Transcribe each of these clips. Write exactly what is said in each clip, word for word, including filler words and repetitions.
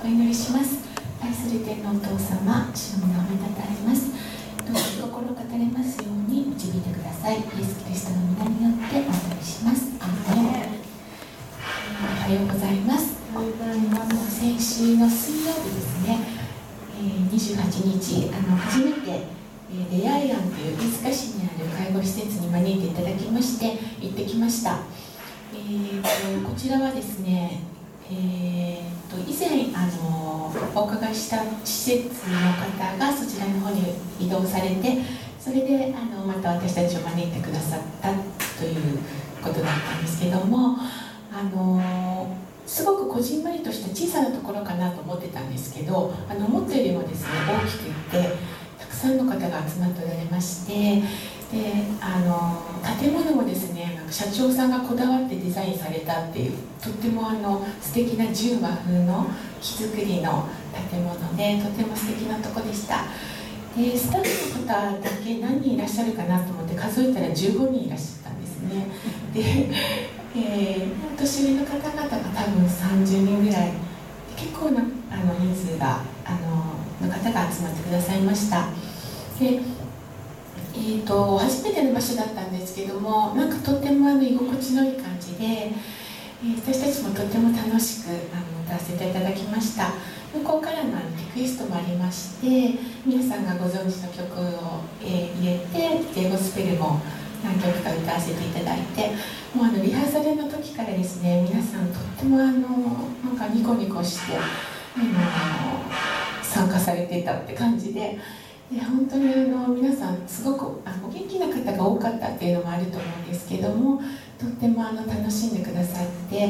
お祈りします。愛する天のお父様、主の皆をめたたえます。どうぞ心を語れますように導いてください。イエス・キリストの皆によってお祈りします。アーメン。おはようございます。おはようございます。先週の水曜日ですね、にじゅうはちにち、あの初めてレアイアンという飯塚市にある介護施設に招いていただきまして行ってきました。えー、とこちらはですね、えー、と以前あのお伺いした施設の方がそちらの方に移動されて、それであのまた私たちを招いてくださったということだったんですけども、あのすごくこじんまりとした小さなところかなと思ってたんですけど、あの思ったよりもですね大きくってたくさんの方が集まっておられまして、であの建物もですね、なんか社長さんがこだわってデザインされたっていう、とってもあの素敵な純和風の木造りの建物で、とても素敵なとこでした。でスタッフの方だけ何人いらっしゃるかなと思って数えたらじゅうごにんいらっしゃったんですね。で、えー、年上の方々が多分さんじゅうにんぐらい、結構なあの人数があのの方が集まってくださいました。でえー、と初めての場所だったんですけども、なんかとってもあの居心地のいい感じで、えー、私たちもとっても楽しくあの歌わせていただきました。向こうからのリクエストもありまして、皆さんがご存知の曲を、えー、入れて、でゴスペルも何曲か歌わせていただいて、もうあのリハーサルの時からですね、皆さんとってもあのなんかニコニコしてあの参加されていたって感じで。いや本当にあの皆さんすごくあの元気な方が多かったっていうのもあると思うんですけども、とってもあの楽しんでくださって、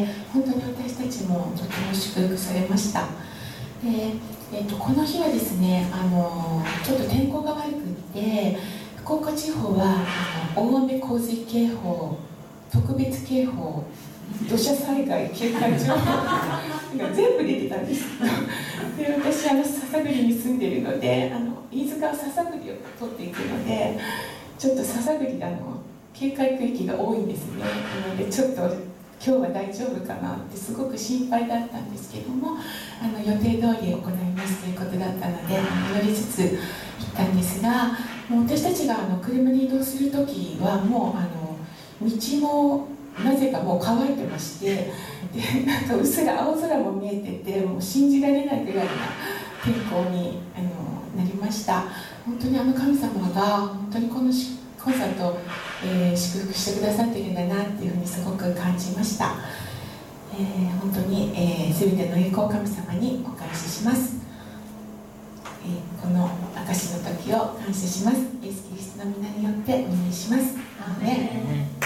本当に私たちもとても祝福されました。で、えっと、この日はですね、あのちょっと天候が悪くって福岡地方はあの大雨洪水警報、特別警報、土砂災害警戒情報が全部出てたんですで、私あの篠栗に住んでいるので、あの飯塚は篠栗を取っていくので、ちょっと篠栗あの警戒区域が多いんですね。なのでちょっと今日は大丈夫かなってすごく心配だったんですけども、あの予定通り行いますということだったので、あの寄りつつ行ったんですが、もう私たちがあの車に移動する時はもうあの道もなぜかもう乾いてまして、でなんかうっすら青空も見えてて、もう信じられないぐらいな天候にあのなりました。本当にあの神様が本当にこのコンサートを、えー、祝福してくださっているんだなっていうふうにすごく感じました。えー、本当に、えー、全ての栄光を神様にお返しします。えー、この証の時を感謝します。イエス・キリストの皆によってお願いします。アーメン。